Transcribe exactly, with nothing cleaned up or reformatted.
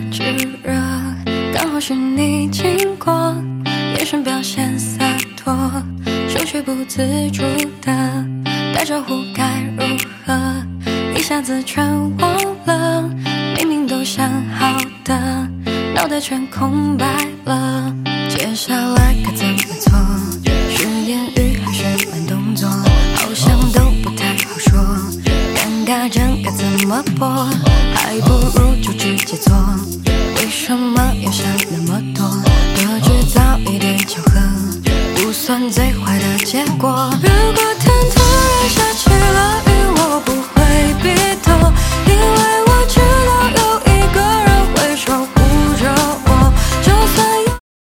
炙热，刚好是你经过，眼神表现洒脱，手却不自主的打招呼该如何，一下子全忘了，明明都想好的，脑袋全空白了，接下来该怎么做？是言语还是慢动作？好像都不太好说，尴尬症该怎么破？还不如就直接做，为什么要想那么多？多制造一点巧合，不算最坏的结果。如果忐忑